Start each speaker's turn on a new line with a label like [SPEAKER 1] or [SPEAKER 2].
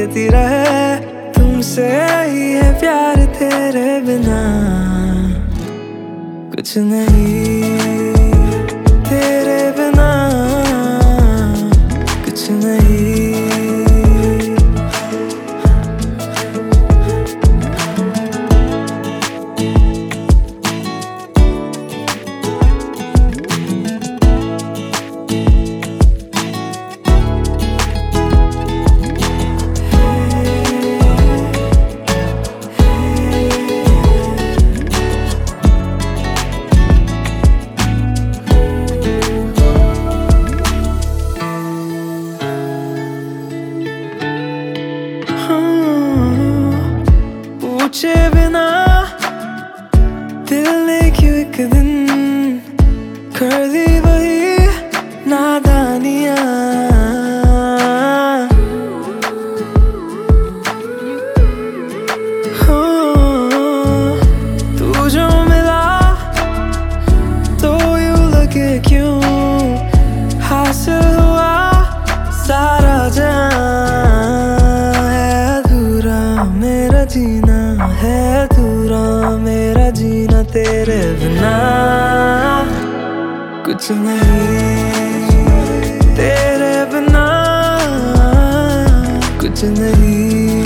[SPEAKER 1] देती रहे, तुमसे ही है प्यार, तेरे बिना कुछ नहीं, तेरे बिना कुछ नहीं। पूछे बिना दिल ने क्यों एक दिन कर दी वही नादानियाँ। तू जो मिला तो यूं लगे क्यों हासिल हुआ सारा जहां। है अधूरा मेरा जीना, है अधूरा मेरा जीना, तेरे बिना कुछ नहीं, तेरे बिना कुछ नहीं।